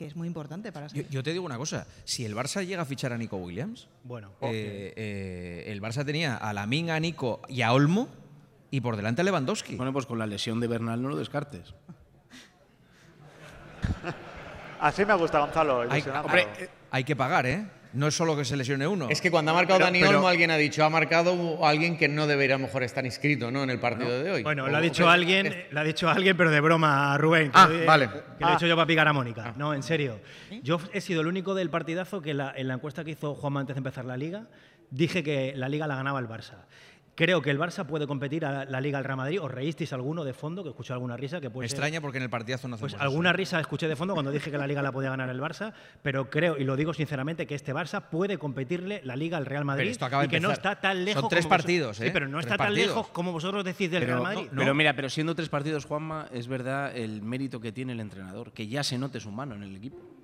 que es muy importante para Yo te digo una cosa, si el Barça llega a fichar a Nico Williams, Bueno, el Barça tenía a Lamine, a Nico y a Olmo y por delante a Lewandowski. Bueno, pues con la lesión de Bernal no lo descartes. Así me gusta, Gonzalo. Hay que pagar, ¿eh? No es solo que se lesione uno. Es que cuando ha marcado Dani Olmo, alguien ha dicho, ha marcado a alguien que no debería a lo mejor estar inscrito, ¿no?, en el partido de hoy. Bueno, lo ha dicho alguien, pero de broma, Rubén. Vale. Que lo he dicho yo para picar a Mónica. No, en serio. Yo he sido el único del partidazo que en la encuesta que hizo Juanma antes de empezar la Liga, dije que la Liga la ganaba el Barça. Creo que el Barça puede competir a la Liga al Real Madrid. ¿Os reísteis alguno de fondo? Que escuché alguna risa. Que puede Me extraña porque en el partidazo no hacemos Pues alguna risa escuché de fondo cuando dije que la Liga la podía ganar el Barça, pero creo, y lo digo sinceramente, que este Barça puede competirle la Liga al Real Madrid. Pero esto acaba de y que no empezar. está tan lejos. Son 3 partidos, ¿eh? Sí, pero no está tan lejos como vosotros decís del Real Madrid. Pero mira, pero siendo 3 partidos, Juanma, es verdad el mérito que tiene el entrenador, que ya se note su mano en el equipo.